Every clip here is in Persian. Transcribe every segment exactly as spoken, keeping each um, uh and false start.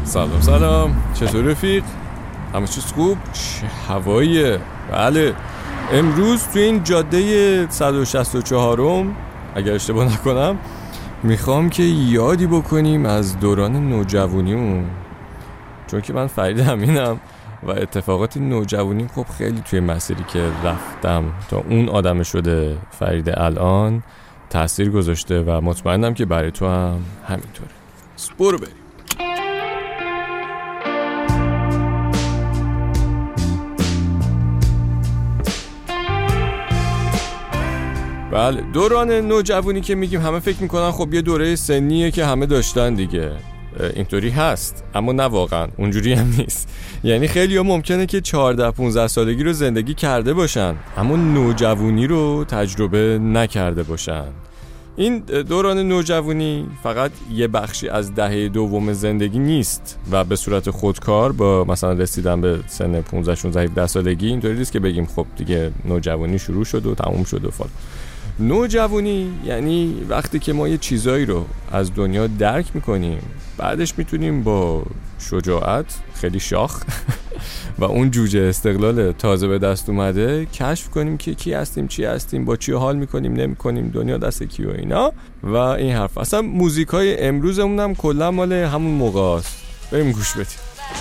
سلام سلام، چطور رفیق؟ همه چیز خوب؟ چه هواییه؟ بله، امروز تو این جاده صد و شصت و چهارم اگر اشتباه نکنم میخوام که یادی بکنیم از دوران نوجوانیمون، چون که من فرید امینم و اتفاقات نوجوانیم خب خیلی توی مسیری که رفتم تا اون آدم شده فرید الان تأثیر گذاشته و مطمئنم که برای تو هم همینطوره. برو بریم. بله، دوران نوجوانی که میگیم همه فکر میکنن خب یه دوره سنیه که همه داشتن دیگه. اینطوری هست اما نه واقعا اونجوری هم نیست. یعنی خیلی ها ممکنه که چهارده پونزده سالگی رو زندگی کرده باشن اما نوجوانی رو تجربه نکرده باشن. این دوران نوجوانی فقط یه بخشی از دهه دوم زندگی نیست و به صورت خودکار با مثلا رسیدن به سن پونزده شانزده هفده سالگی اینطوری نیست که بگیم خب دیگه نوجوانی شروع شد و تموم شد و فلان. نوجوانی یعنی وقتی که ما یه چیزایی رو از دنیا درک میکنیم، بعدش میتونیم با شجاعت خیلی شاخ و اون جوجه استقلال تازه به دست اومده کشف کنیم که کی هستیم، چی هستیم، با چی حال میکنیم، نمیکنیم، دنیا دست کی و اینا و این حرف. اصلا موزیکای امروزمون هم کلا مال همون موقع است. بریم گوش بدیم.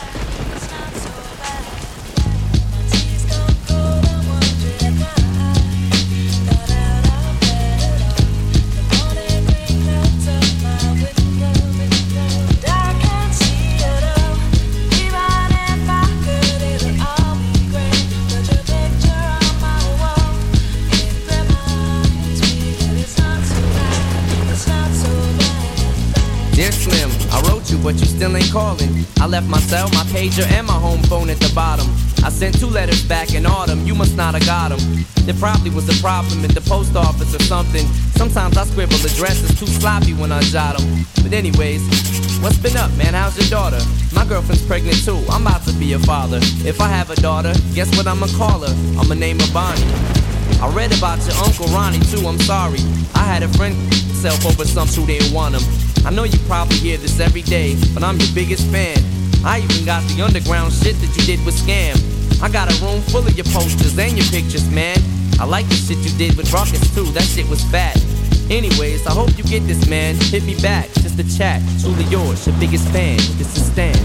Dear Slim, I wrote you, but you still ain't calling. I left my cell, my pager, and my home phone at the bottom. I sent two letters back in autumn, you must not have got them. There probably was a problem at the post office or something. Sometimes I scribble addresses too sloppy when I jot them. But anyways, what's been up, man? How's your daughter? My girlfriend's pregnant too, I'm about to be a father. If I have a daughter, guess what I'ma call her? I'ma name her Bonnie. I read about your Uncle Ronnie too, I'm sorry. I had a friend self over some who didn't want him. I know you probably hear this every day, but I'm your biggest fan. I even got the underground shit that you did with Scam. I got a room full of your posters and your pictures, man. I like the shit you did with Ruckus too, that shit was fat. Anyways, I hope you get this, man. Hit me back, just a chat. Truly yours, your biggest fan. This is Stan.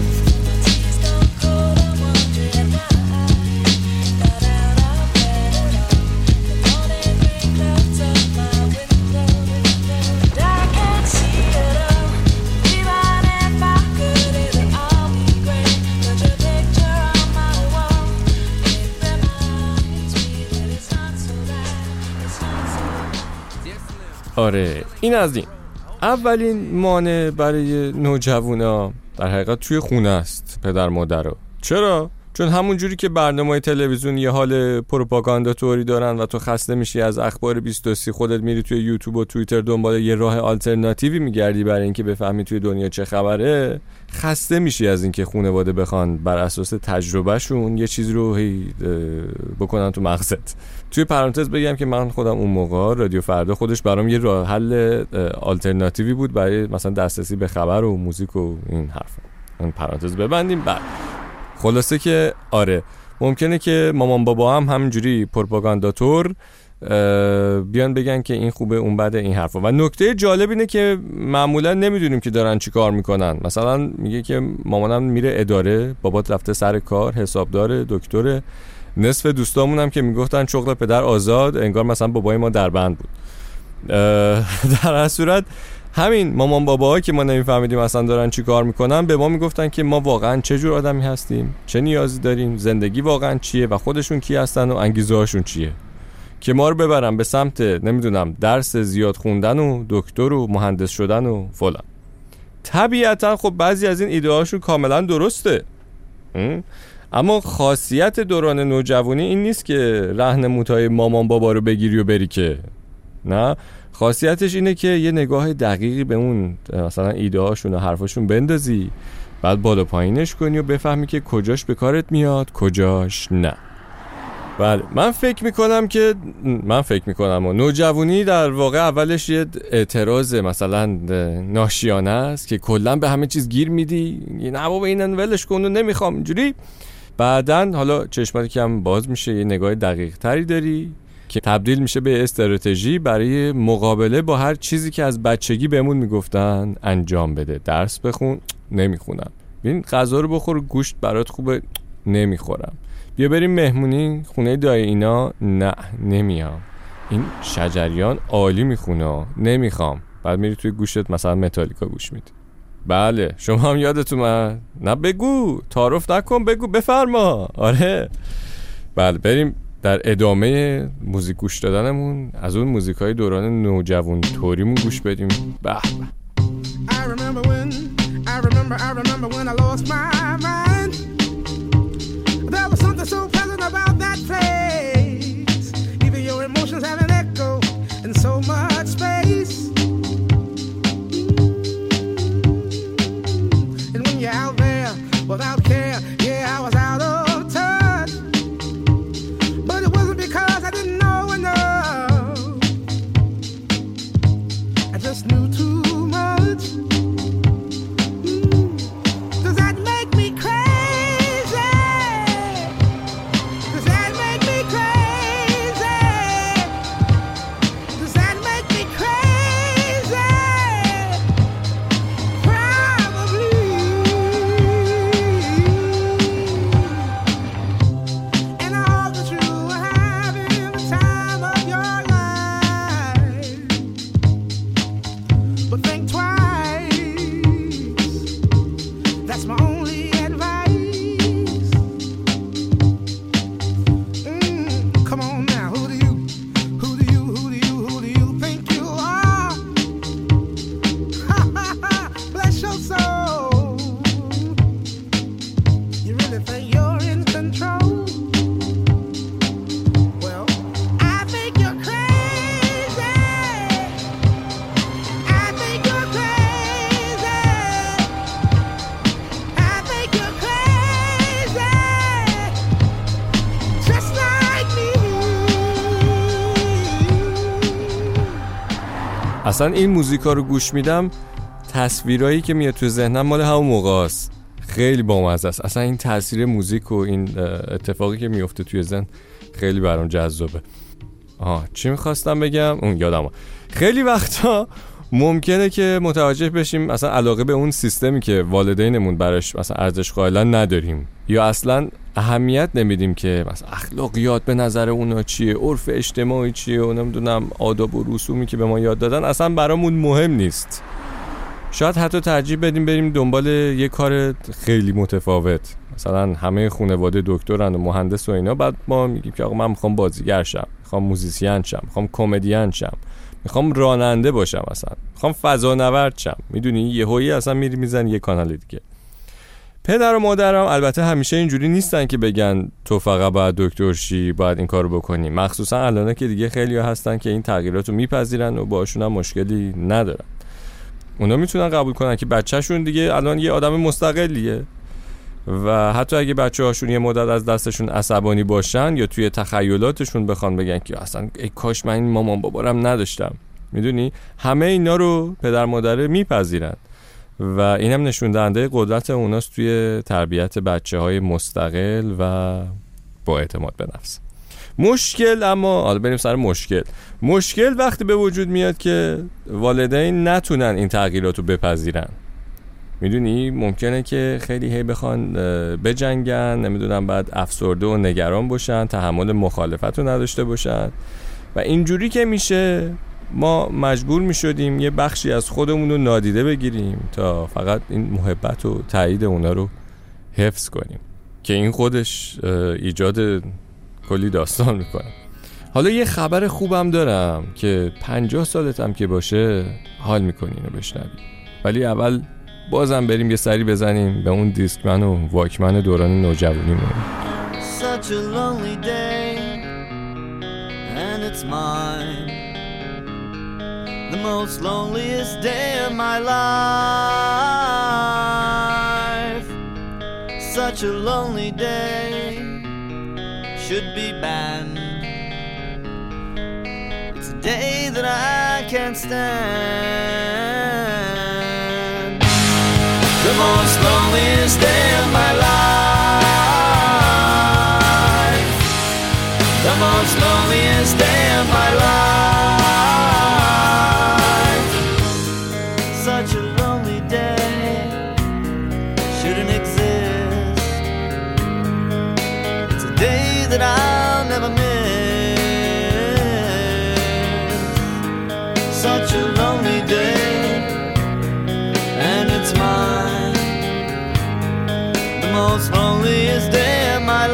آره، این از این. اولین مانع برای نوجوانا در حقیقت توی خونه است، پدر مادرها. چرا؟ چون همون جوری که برنامه‌های تلویزیون یه حال پروپاگاندا طوری دارن و تو خسته میشی از اخبار بیست و سی، خودت میری توی یوتیوب و توییتر دنبال یه راه آلترناتیوی میگردی برای اینکه بفهمی توی دنیا چه خبره، خسته میشی از اینکه خانواده بخوان بر اساس تجربهشون یه چیز رو بکنن تو مغزت. توی پرانتز بگم که من خودم اون موقع رادیو فردا خودش برام یه راه حل آلترناتیوی بود برای مثلا دسترسی به خبر و موزیک و این حرفا. اون پرانتز ببندیم. بعد خلاصه که آره، ممکنه که مامان بابا هم همینجوری پروپاگانداتور بیان بگن که این خوبه اون بده این حرفا. و نکته جالب اینه که معمولا نمیدونیم که دارن چی کار میکنن. مثلا میگه که مامانم میره اداره، بابات رفته سر کار، حسابدار، دکتره. نصف دوستامون هم که میگفتن شغل پدر آزاد، انگار مثلا بابای ما دربند بود. در هر صورت همین مامان باباها که ما نمیفهمیدیم اصلا دارن چی کار میکنن، به ما میگفتن که ما واقعا چه جور آدمی هستیم، چه نیازی داریم، زندگی واقعا چیه و خودشون کی هستن و انگیزه هاشون چیه، که ما رو ببرن به سمت نمیدونم درس زیاد خوندن و دکتر و مهندس شدن و فلان. طبیعتا خب بعضی از این ایده هاشون کاملا درسته، اما خاصیت دوران نوجوانی این نیست که راهنمودهای مامان بابا رو بگیری و بری، که نه، خاصیتش اینه که یه نگاه دقیقی به اون مثلا ایده هاشون و حرفاشون بندازی، بعد بالا پایینش کنی و بفهمی که کجاش به کارت میاد، کجاش نه. بله من فکر میکنم که من فکر میکنم و نوجوانی در واقع اولش یه اعتراض مثلا ناشیانه است که کلا به همه چیز گیر میدی، نه بابا اینن ولش کن و نمیخوام اینجوری. بعدن حالا چشماتی که هم باز میشه، یه نگاه دقیق تری داری که تبدیل میشه به استراتژی برای مقابله با هر چیزی که از بچگی بهمون میگفتن انجام بده. درس بخون، نمیخونم. ببین غذا رو بخور، گوشت برات خوبه، نمیخورم. بیا بریم مهمونی خونه دای اینا، نه نمیام. این شجریان عالی میخونه، نمیخوام. بعد میری توی گوشت مثلا متالیکا گوش میدی. بله شما هم یادتون من، نه بگو، تعارف نکن، بگو بفرما. آره بله بریم در ادامه موزیک گوش دادنمون از اون موزیکای دوران نوجوان توریمون گوش بدیم. به به. I remember when I remember I remember when I lost my mind. There was something so pleasant about that place. Even your emotions have an echo in so much space. And when you're out there without care, yeah, I was out of touch. But it wasn't because I didn't know enough. I just knew too much. Mm. Does that make me crazy? Does that make me crazy? Does that make me crazy? Probably. And I hope that you are having the time of your life. But think twice. That's my only advice. Mm, come on now, who do you, who do you, who do you, who do you think you are? Ha ha ha, bless your soul. You really think you're in control? Well, I think you're crazy. I think you're crazy. I think you're crazy. Just like me. اصلا این موزیکا رو گوش میدم، تصویرایی که میاد تو ذهنم مال همون موقع است. خیلی بامزه است. اصلا این تاثیر موزیک و این اتفاقی که میفته توی ذهن خیلی برام جذابه. آها چی میخواستم بگم؟ اون یادم. خیلی وقتا ممکنه که متوجه بشیم مثلا علاقه به اون سیستمی که والدینمون براش مثلا ارزش قائلن نداریم، یا اصلا اهمیت نمیدیم که مثلا اخلاقیات به نظر اونا چیه، عرف اجتماعی چیه و نمیدونم آداب و رسومی که به ما یاد دادن اصلا برامون مهم نیست. شاید حتی ترجیح بدیم بریم دنبال یه کار خیلی متفاوت، مثلا همه خانواده دکترن و مهندس و اینا، بعد ما میگیم که آقا من میخوام بازیگر شم، میخوام موزیسین شم، میخوام کمدین شم، میخوام راننده باشم، مثلا میخوام فضانورد شم. میدونی یهویی اصلا میری میزنی یه کانال دیگه. پدر و مادرم البته همیشه اینجوری نیستن که بگن تو فقط باید دکتر شی، باید این کارو بکنی. مخصوصا الان که دیگه خیلی ها هستن که این تغییراتو میپذیرن و باشون هم مشکلی ندارن. اونا میتونن قبول کنن که بچه‌شون دیگه الان یه آدم مستقلیه و حتی اگه بچه‌هاشون یه مدت از دستشون عصبانی باشن یا توی تخیلاتشون بخوان بگن که اصلا ای کاش من این مامان بابارم نداشتم، میدونی همه اینا رو پدر مادر میپذیرن و اینم نشون دهنده قدرت اوناست توی تربیت بچه‌های مستقل و با اعتماد به نفس. مشکل اما حالا بریم سر مشکل. مشکل وقتی به وجود میاد که والدین نتونن این تغییراتو بپذیرن. میدونی ممکنه که خیلی هی بخوان بجنگن، نمیدونم بعد افسرده و نگران باشن، تحمل مخالفت رو نداشته باشن و اینجوری که میشه ما مجبور میشدیم یه بخشی از خودمون رو نادیده بگیریم تا فقط این محبت و تایید اونا رو حفظ کنیم که این خودش ایجاد کلی داستان میکنه. حالا یه خبر خوبم دارم که پنجاه سالتم که باشه حال میکنی اینو بشنوی، ولی اول بازم بریم یه سری بزنیم به اون دیسکمن و واکمن دوران نوجوانیمون. Such a lonely day and it's mine, the most loneliest day of my life. Such a lonely day, should be banned. It's a day that I can't stand. The most loneliest day of my life. The most loneliest day of my life. Such a lonely day shouldn't exist. It's a day that I'll never miss. Such a lonely day, and it's mine. The most loneliest day of my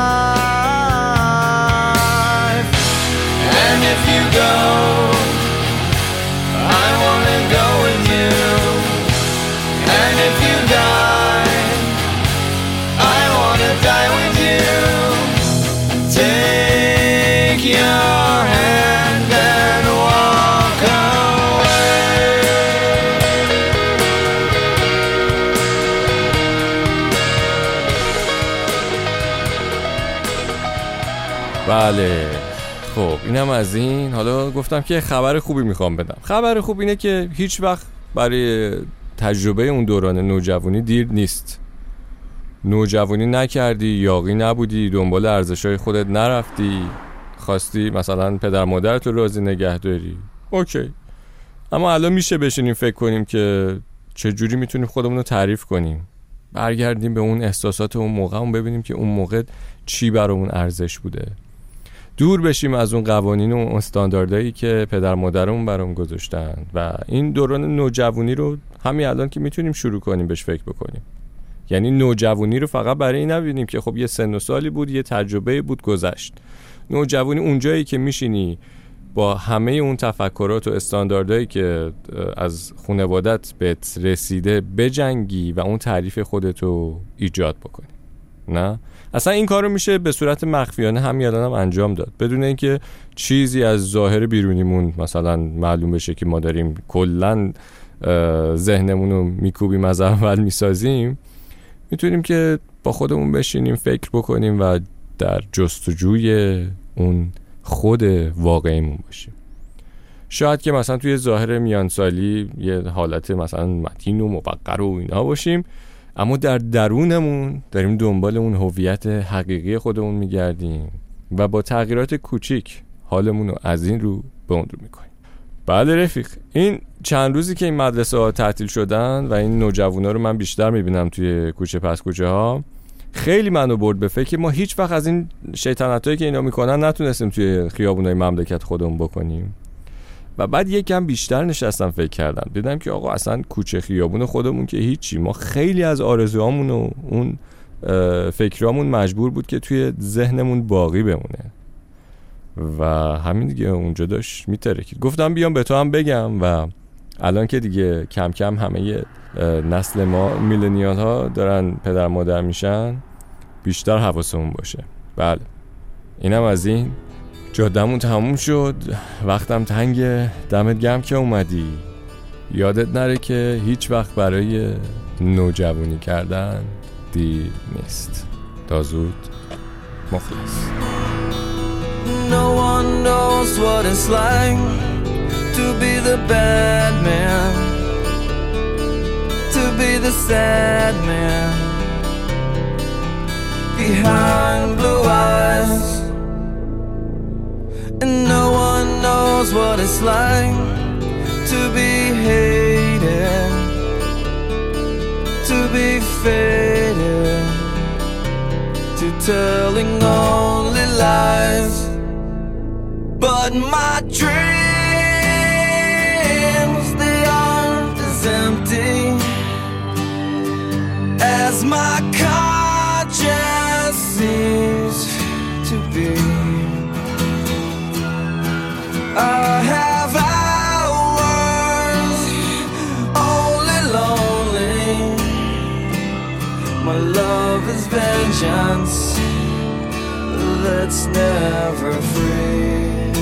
life. And if you go, I wanna go with you. And if you die, I wanna die with you. Take your hand and walk away. بله خب اینم از این. حالا گفتم که خبر خوبی میخوام بدم. خبر خوب اینه که هیچ وقت برای تجربه اون دوران نوجوانی دیر نیست. نوجوانی نکردی، یاغی نبودی، دنبال ارزش‌های خودت نرفتی، خواستی مثلا پدر مادرت رو راضی نگه داری، اوکی. اما الان میشه بشینیم فکر کنیم که چجوری میتونیم خودمون رو تعریف کنیم، برگردیم به اون احساسات اون موقع و ببینیم که اون موقع چی برامون ارزش بوده. دور بشیم از اون قوانین و استانداردهایی که پدر مادرمون برام گذاشتن و این دوران نوجوانی رو همین الان که میتونیم شروع کنیم بهش فکر بکنیم. یعنی نوجوانی رو فقط برای این نبینیم که خب یه سن و سالی بود، یه تجربه بود، گذشت. نوجوانی اونجایی که میشینی با همه اون تفکرات و استانداردهایی که از خانوادت بهت رسیده بجنگی و اون تعریف خودتو ایجاد بکنی. نه اصلا این کارو میشه به صورت مخفیانه همین الانم هم انجام داد، بدون اینکه چیزی از ظاهر بیرونیمون مثلا معلوم بشه که ما داریم کلا ذهنمون رو میکوبیم از اول میسازیم. میتونیم که با خودمون بشینیم فکر بکنیم و در جستجوی اون خود واقعیمون باشیم. شاید که مثلا توی ظاهر میانسالی یه حالت مثلا متین و موقر و اینا باشیم، اما در درونمون داریم دنبال اون هویت حقیقی خودمون میگردیم و با تغییرات کوچیک حالمون رو از این رو به اون رو میکنیم. بله رفیق، این چند روزی که این مدرسه ها تعطیل شدن و این نوجوانا رو من بیشتر میبینم توی کوچه پس کوچه ها، خیلی منو برد به فکر ما هیچ وقت از این شیطنتایی که اینا میکنن نتونستیم توی خیابونای مملکت خودمون بکنیم. و بعد یکم بیشتر نشستم فکر کردم، دیدم که آقا اصلا کوچه خیابون خودمون که هیچی، ما خیلی از آرزوهامون و اون فکرامون مجبور بود که توی ذهنمون باقی بمونه و همین دیگه اونجا داشت میترکید. گفتم بیام به تو هم بگم و الان که دیگه کم کم همه نسل ما میلنیال ها دارن پدر مادر میشن، بیشتر حواسمون باشه. بله اینم از این. جادمون تموم شد، وقتم تنگه. دمت گرم که اومدی. یادت نره که هیچ وقت برای نوجوانی کردن دیر نیست. تا زود، مخلص. No one knows what it's like to be the bad man, to be the sad man behind blue eyes. And no one knows what it's like to be hated, to be faded, to telling only lies. But my dreams, they aren't as empty as my conscience seems to be. I have hours only lonely. My love is vengeance that's never free.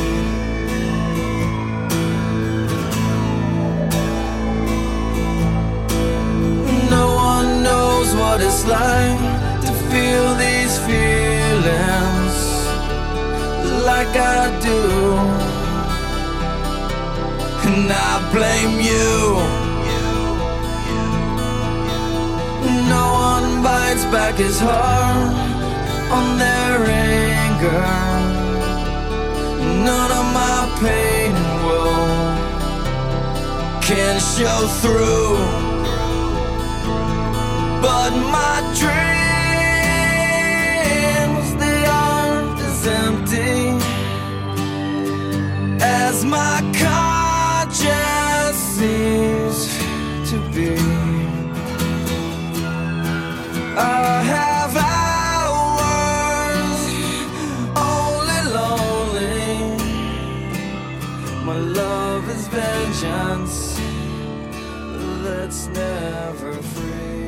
No one knows what it's like to feel these feelings, like I do, and I blame you. No one bites back his heart on their anger. None of my pain and woe can show through, but my dreams, they aren't as empty as my conscience seems to be. I have hours only lonely. My love is vengeance that's never free.